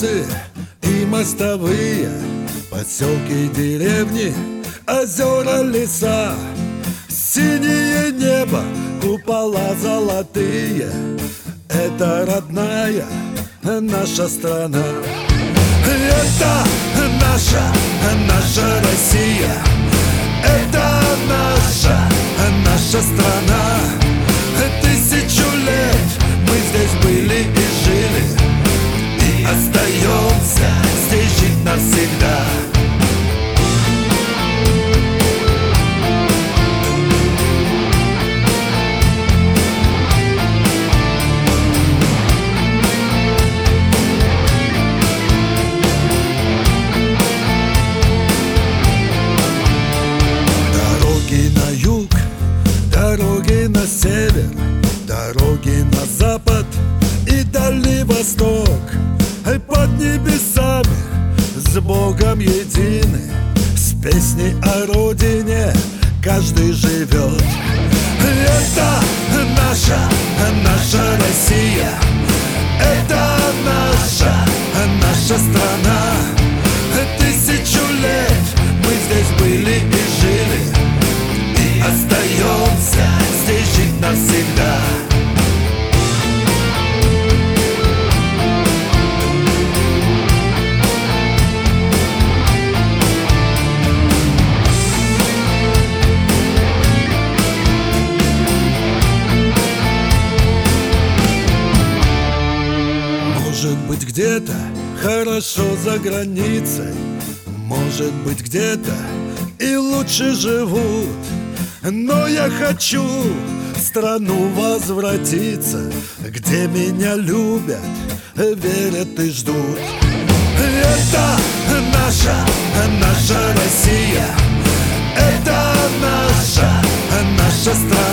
улицы и мостовые, поселки, деревни, озера, леса, синее небо, купола золотые. Это родная наша страна. Это наша Россия. Это наша страна. Тысячу лет мы здесь были и жили, и остаемся здесь жить навсегда. Дороги на север, дороги на запад и Дальний Восток. Под небесами с Богом едины, с песней о родине каждый живет. Это наша Россия. Это наша страна. Тысячу лет мы здесь были и жили, и остаемся здесь жить навсегда. Может быть, где-то хорошо за границей, может быть, где-то и лучше живут, но я хочу в страну возвратиться, где меня любят, верят и ждут. Это наша Россия. Это наша страна.